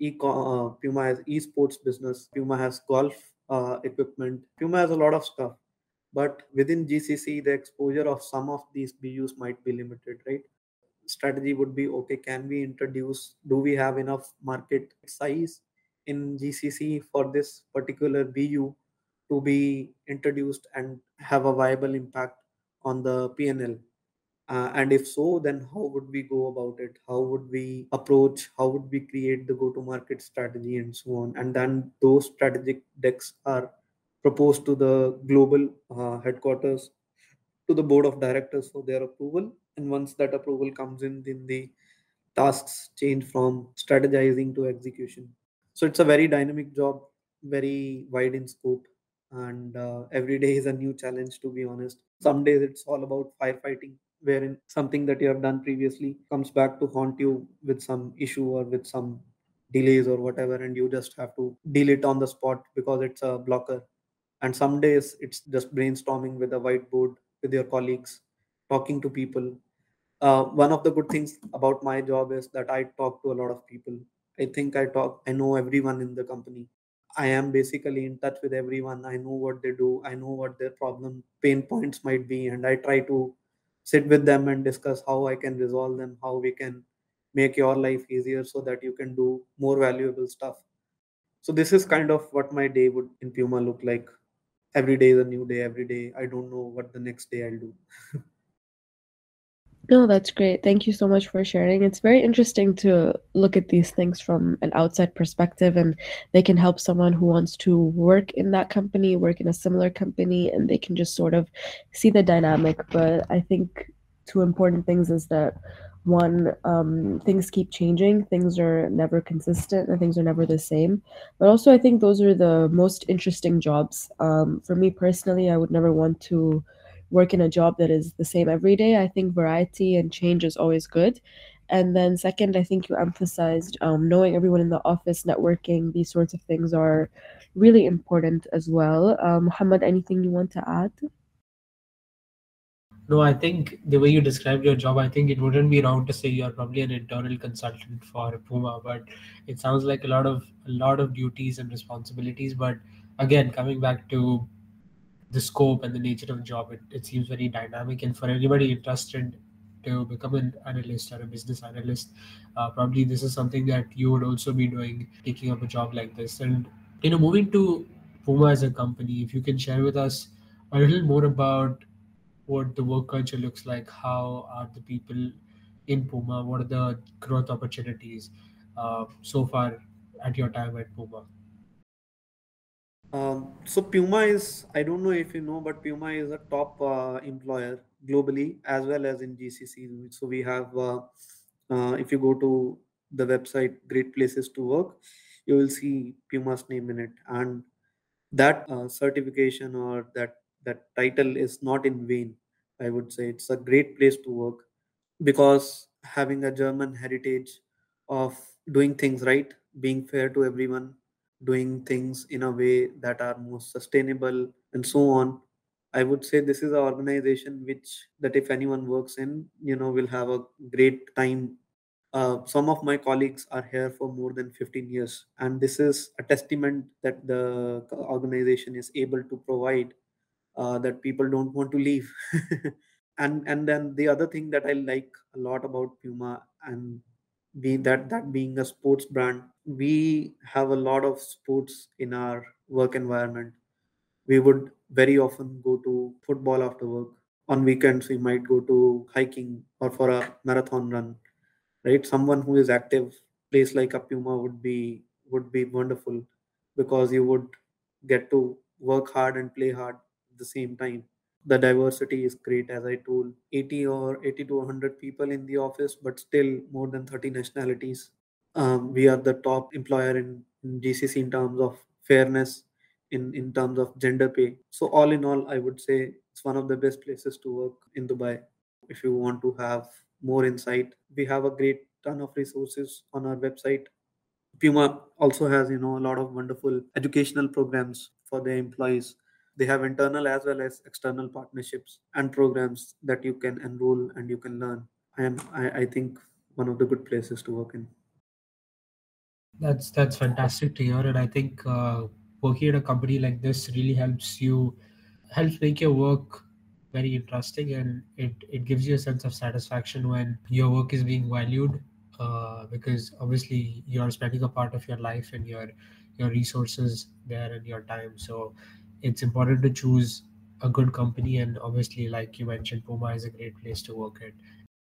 Puma has esports business. Puma has golf equipment. Puma has a lot of stuff. But within GCC, the exposure of some of these BUs might be limited, right? Strategy would be, okay, can we introduce, do we have enough market size in GCC for this particular BU to be introduced and have a viable impact on the PNL? And if so, then how would we go about it? How would we approach? How would we create the go-to-market strategy and so on? And then those strategic decks are proposed to the global headquarters, to the board of directors for their approval. And once that approval comes in, then the tasks change from strategizing to execution. So it's a very dynamic job, very wide in scope, and every day is a new challenge, to be honest. Some days it's all about firefighting, wherein something that you have done previously comes back to haunt you with some issue or with some delays or whatever, and you just have to deal it on the spot because it's a blocker. And some days it's just brainstorming with a whiteboard with your colleagues, talking to people. One of the good things about my job is that I talk to a lot of people. I know everyone in the company. I am basically in touch with everyone. I know what they do. I know what their problem, pain points might be. And I try to sit with them and discuss how I can resolve them, how we can make your life easier so that you can do more valuable stuff. So this is kind of what my day would in Puma look like. Every day is a new day. Every day I don't know what the next day I'll do. No, that's great. Thank you so much for sharing. It's very interesting to look at these things from an outside perspective, and they can help someone who wants to work in that company, work in a similar company, and they can just sort of see the dynamic. But I think two important things is that one, things keep changing, things are never consistent, and things are never the same. But also, I think those are the most interesting jobs. For me personally, I would never want to work in a job that is the same every day. I think variety and change is always good. And then second, I think you emphasized knowing everyone in the office, networking, these sorts of things are really important as well. Muhammad, anything you want to add? No, I think the way you described your job, I think it wouldn't be wrong to say you're probably an internal consultant for Puma, but it sounds like a lot of duties and responsibilities. But again, coming back to the scope and the nature of the job, it seems very dynamic. And for anybody interested to become an analyst or a business analyst, probably this is something that you would also be doing, taking up a job like this. And moving to Puma as a company, if you can share with us a little more about what the work culture looks like, how are the people in Puma, what are the growth opportunities so far at your time at Puma. So Puma is, I don't know if you know, but Puma is a top employer globally as well as in GCC. So we have, if you go to the website Great Places to Work, you will see Puma's name in it. And that certification or that title is not in vain. I would say it's a great place to work because having a German heritage of doing things right, being fair to everyone, doing things in a way that are most sustainable, and so on. I would say this is an organization which that if anyone works in, will have a great time. Some of my colleagues are here for more than 15 years, and this is a testament that the organization is able to provide, that people don't want to leave. And then the other thing that I like a lot about Puma, and be that being a sports brand, we have a lot of sports in our work environment. We would very often go to football after work. On weekends, we might go to hiking or for a marathon run, right? Someone who is active, place like a Puma would be wonderful because you would get to work hard and play hard at the same time. The diversity is great, as I told, 80 or 80 to 100 people in the office, but still more than 30 nationalities. We are the top employer in GCC in terms of fairness, in terms of gender pay. So all in all, I would say it's one of the best places to work in Dubai. If you want to have more insight, we have a great ton of resources on our website. Puma also has, a lot of wonderful educational programs for their employees. They have internal as well as external partnerships and programs that you can enroll and you can learn. I think one of the good places to work in. That's fantastic to hear, and I think working at a company like this really helps make your work very interesting, and it gives you a sense of satisfaction when your work is being valued, because obviously you're spending a part of your life and your resources there and your time. So it's important to choose a good company, and obviously, like you mentioned, Puma is a great place to work at.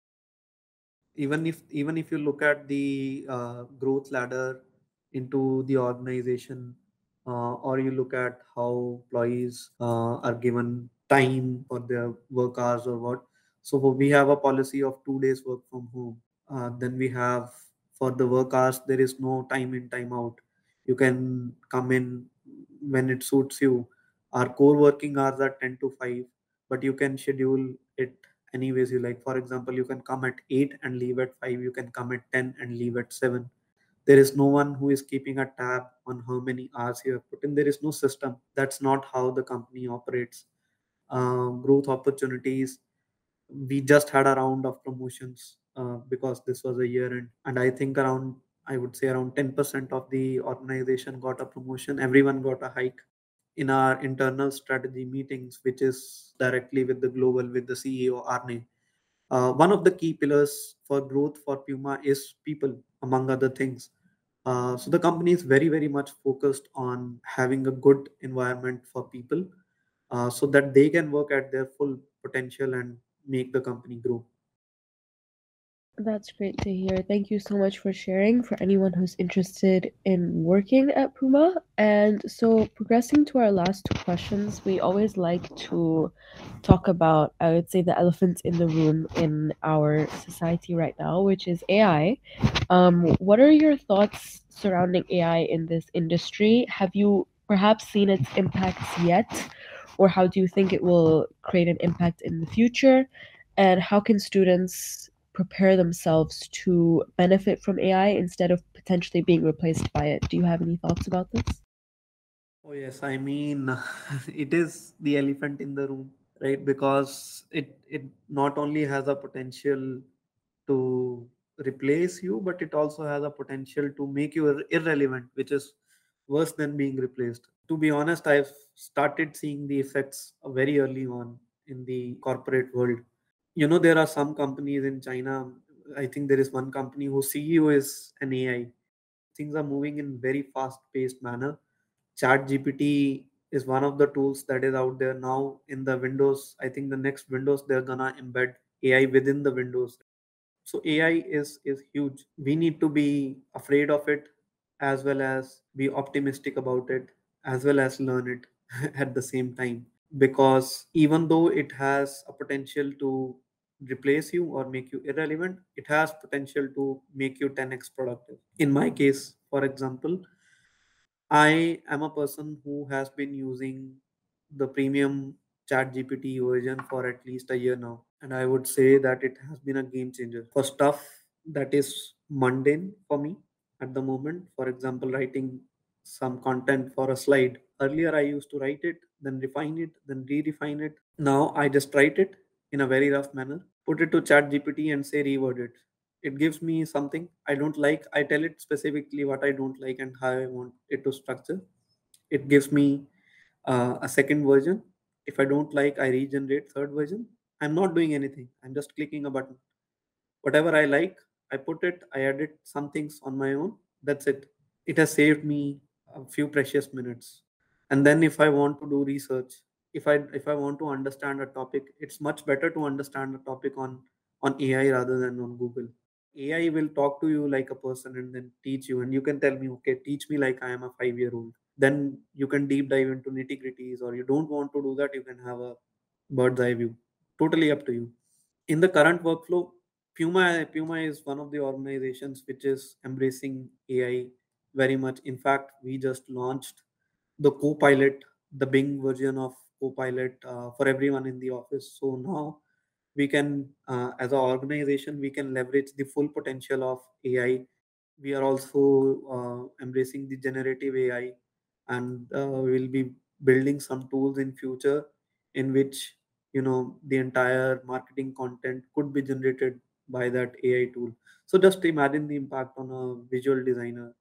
Even if you look at the growth ladder into the organization, or you look at how employees are given time for their work hours or what. So we have a policy of 2 days work from home. Then we have, for the work hours, there is no time in, time out. You can come in when it suits you. Our core working hours are 10 to 5, but you can schedule it anyways you like. For example, you can come at 8 and leave at 5, you can come at 10 and leave at 7. There is no one who is keeping a tab on how many hours you have put in. There is no system. That's not how the company operates. Growth opportunities, we just had a round of promotions because this was a year end, and I think around, I would say around 10% of the organization got a promotion. Everyone got a hike in our internal strategy meetings, which is directly with the global, with the CEO Arne. One of the key pillars for growth for Puma is people, among other things. So the company is very, very much focused on having a good environment for people, so that they can work at their full potential and make the company grow. That's great to hear. Thank you so much for sharing for anyone who's interested in working at Puma. And so, progressing to our last two questions, we always like to talk about, I would say, the elephant in the room in our society right now, which is AI. What are your thoughts surrounding AI in this industry? Have you perhaps seen its impacts yet? Or how do you think it will create an impact in the future? And how can students prepare themselves to benefit from AI instead of potentially being replaced by it? Do you have any thoughts about this? Oh yes, I mean, it is the elephant in the room, right? Because it not only has a potential to replace you, but it also has a potential to make you irrelevant, which is worse than being replaced. To be honest, I've started seeing the effects very early on in the corporate world. You know, there are some companies in China. I think there is one company whose CEO is an AI. Things are moving in very fast paced manner. Chat GPT is one of the tools that is out there now in the Windows. I think the next Windows they're gonna embed AI within the Windows. So AI is huge. We need to be afraid of it, as well as be optimistic about it, as well as learn it at the same time. Because even though it has a potential to replace you or make you irrelevant, it has potential to make you 10x productive. In my case, for example, I am a person who has been using the premium chat GPT version for at least a year now. And I would say that it has been a game changer for stuff that is mundane for me at the moment. For example, writing some content for a slide. Earlier, I used to write it, then refine it, then re-refine it. Now I just write it in a very rough manner, put it to chat GPT and say reword it. It gives me something I don't like. I tell it specifically what I don't like and how I want it to structure. It gives me a second version. If I don't like, I regenerate third version. I'm not doing anything. I'm just clicking a button. Whatever I like, I put it. I edit some things on my own. That's it. It has saved me a few precious minutes. And then if I want to do research, if I want to understand a topic, it's much better to understand a topic on AI rather than on Google. AI will talk to you like a person and then teach you, and you can tell me, okay, teach me like I am a 5-year-old. Then you can deep dive into nitty gritties, or you don't want to do that, you can have a bird's eye view. Totally up to you. In the current workflow, Puma is one of the organizations which is embracing AI very much. In fact, we just launched the Copilot, the Bing version of Copilot for everyone in the office. So now we can, as an organization, we can leverage the full potential of AI. We are also embracing the generative AI, and we'll be building some tools in future in which, the entire marketing content could be generated by that AI tool. So just imagine the impact on a visual designer, right?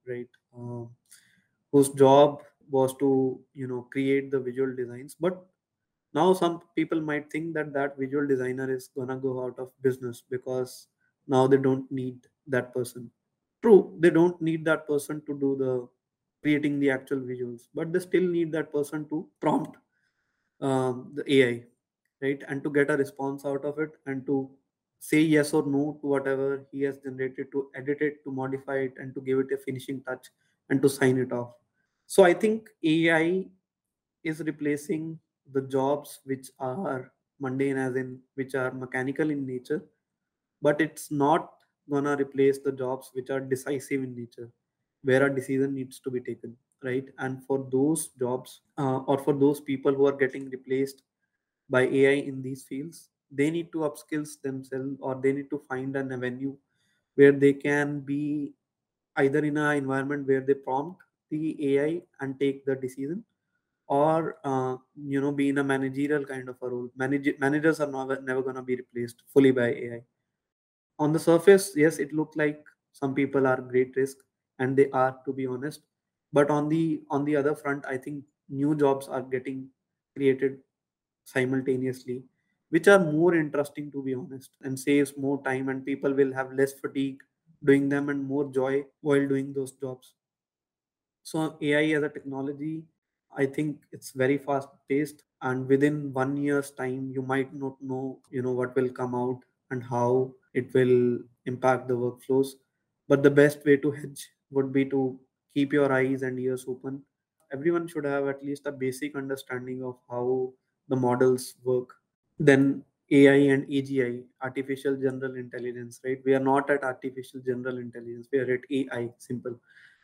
um, whose job was to create the visual designs. But now some people might think that that visual designer is gonna go out of business because now they don't need that person. True, they don't need that person to do the creating the actual visuals, but they still need that person to prompt the AI, right? And to get a response out of it and to say yes or no to whatever he has generated, to edit it, to modify it, and to give it a finishing touch and to sign it off. So I think AI is replacing the jobs which are mundane, as in which are mechanical in nature, but it's not gonna replace the jobs which are decisive in nature, where a decision needs to be taken, right? And for those jobs, or for those people who are getting replaced by AI in these fields, they need to upskills themselves, or they need to find an avenue where they can be either in an environment where they prompt the AI and take the decision, or be in a managerial kind of a role. Managers are never going to be replaced fully by AI. On the surface, yes, it looked like some people are great risk, and they are, to be honest. But on the other front, I think new jobs are getting created simultaneously, which are more interesting, to be honest, and saves more time, and people will have less fatigue doing them and more joy while doing those jobs. So AI as a technology, I think it's very fast paced, and within 1 year's time, you might not know, what will come out and how it will impact the workflows. But the best way to hedge would be to keep your eyes and ears open. Everyone should have at least a basic understanding of how the models work. Then AI and AGI, artificial general intelligence, right? We are not at artificial general intelligence, we are at AI, simple.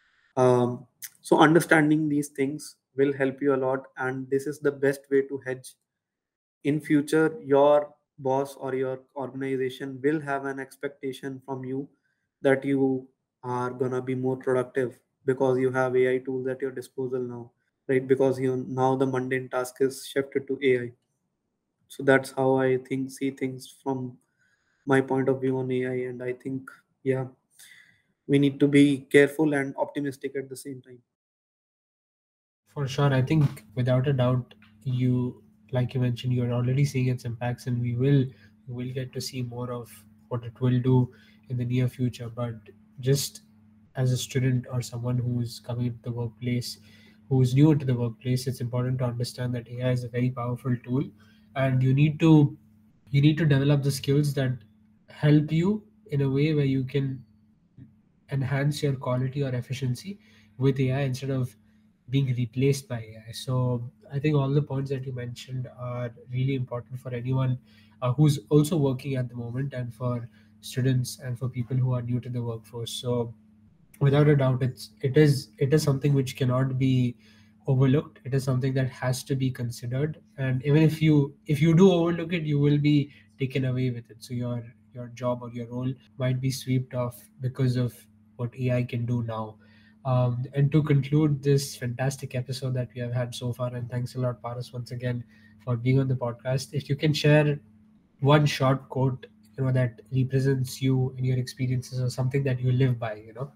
So understanding these things will help you a lot, and this is the best way to hedge. In future, your boss or your organization will have an expectation from you that you are gonna be more productive because you have AI tools at your disposal now, right? Because you now the mundane task is shifted to AI. So that's how I think see things from my point of view on AI, and I think, yeah, we need to be careful and optimistic at the same time. For sure, I think without a doubt, you, like you mentioned, you're already seeing its impacts, and we will get to see more of what it will do in the near future. But just as a student or someone who's coming to the workplace, who's new into the workplace, it's important to understand that AI is a very powerful tool, and you need to develop the skills that help you in a way where you can enhance your quality or efficiency with AI instead of being replaced by AI. So I think all the points that you mentioned are really important for anyone who's also working at the moment, and for students and for people who are new to the workforce. So without a doubt, it is something which cannot be overlooked. It is something that has to be considered, and even if you do overlook it, you will be taken away with it. So your job or your role might be swept off because of what AI can do now. And to conclude this fantastic episode that we have had so far, and thanks a lot, Paras, once again for being on the podcast. If you can share one short quote, that represents you and your experiences, or something that you live by.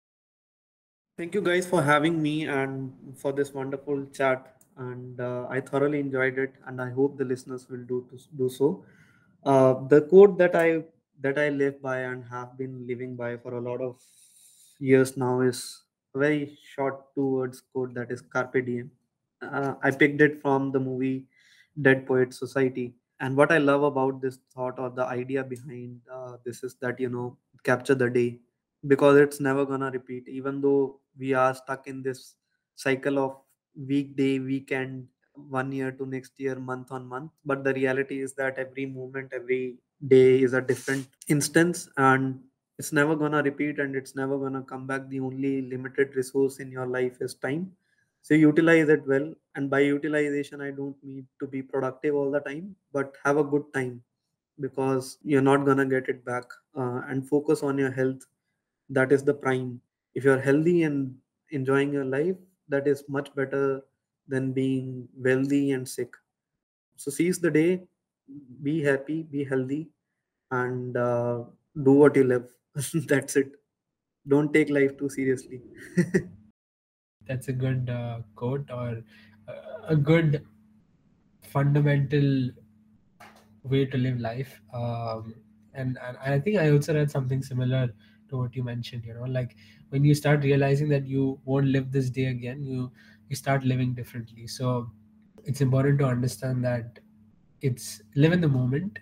Thank you guys for having me and for this wonderful chat. And I thoroughly enjoyed it, and I hope the listeners will do so. The quote that I live by and have been living by for a lot of years now is a very short two words quote, that is carpe diem. I picked it from the movie Dead Poet Society. And what I love about this thought, or the idea behind this, is that capture the day, because it's never gonna repeat. Even though we are stuck in this cycle of weekday, weekend, 1 year to next year, month on month, but the reality is that every moment, every day is a different instance, and it's never gonna repeat, and it's never gonna come back. The only limited resource in your life is time. So utilize it well. And by utilization, I don't mean to be productive all the time, but have a good time, because you're not gonna get it back. And focus on your health. That is the prime. If you're healthy and enjoying your life, that is much better than being wealthy and sick. So seize the day, be happy, be healthy, and do what you love. That's it. Don't take life too seriously. That's a good quote, or a good fundamental way to live life. And I think I also read something similar to what you mentioned. Like when you start realizing that you won't live this day again, you start living differently. So it's important to understand that it's live in the moment.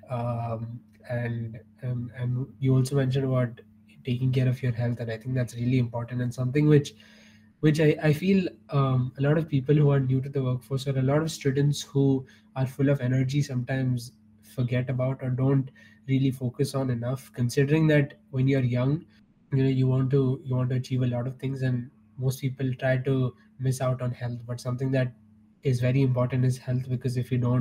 And you also mentioned about taking care of your health, and I think that's really important, and something which I feel a lot of people who are new to the workforce, or a lot of students who are full of energy, sometimes forget about or don't really focus on enough, considering that when you're young, you want to achieve a lot of things, and most people try to miss out on health. But something that is very important is health, because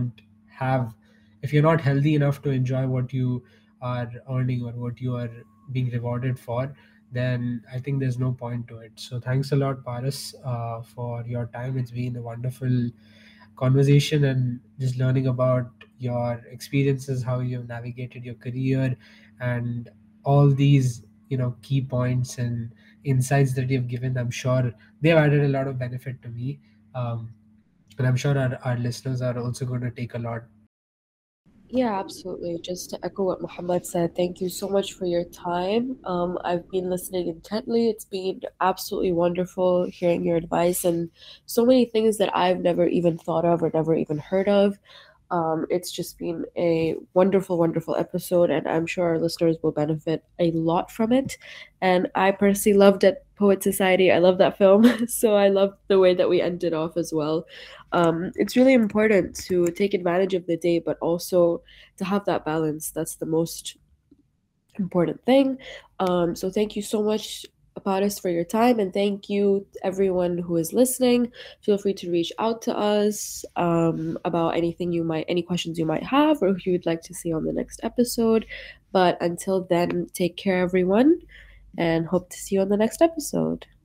if you're not healthy enough to enjoy what you are earning or what you are being rewarded for, then I think there's no point to it. So thanks a lot, Paras, for your time. It's been a wonderful conversation, and just learning about your experiences, how you've navigated your career, and all these key points and insights that you've given. I'm sure they've added a lot of benefit to me, um, and I'm sure our listeners are also going to take a lot. Yeah, absolutely. Just to echo what Muhammad said, thank you so much for your time. I've been listening intently. It's been absolutely wonderful hearing your advice and so many things that I've never even thought of or never even heard of. It's just been a wonderful, wonderful episode, and I'm sure our listeners will benefit a lot from it. And I personally loved it, Poet Society. I love that film, so I love the way that we ended off as well. It's really important to take advantage of the day, but also to have that balance. That's the most important thing. So thank you so much, Aparis, for your time, and thank you everyone who is listening. Feel free to reach out to us about any questions you might have, or who you'd like to see on the next episode. But until then, take care, everyone, and hope to see you on the next episode.